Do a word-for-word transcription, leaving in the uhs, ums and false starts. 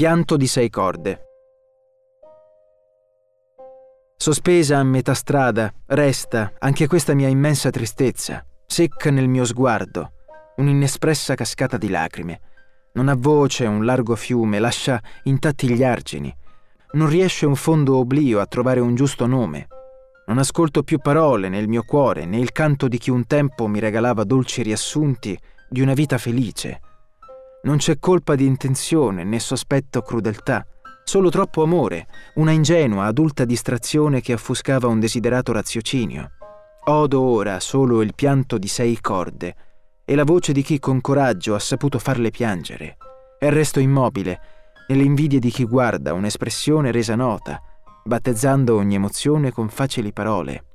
Pianto di sei corde. Sospesa a metà strada, resta anche questa mia immensa tristezza, secca nel mio sguardo, un'inespressa cascata di lacrime. Non ha voce un largo fiume, lascia intatti gli argini. Non riesce un fondo oblio a trovare un giusto nome. Non ascolto più parole nel mio cuore, né il canto di chi un tempo mi regalava dolci riassunti di una vita felice. Non c'è colpa di intenzione, né sospetto crudeltà, solo troppo amore, una ingenua, adulta distrazione che affuscava un desiderato raziocinio. Odo ora solo il pianto di sei corde e la voce di chi con coraggio ha saputo farle piangere, e resto immobile nelle invidie di chi guarda un'espressione resa nota, battezzando ogni emozione con facili parole.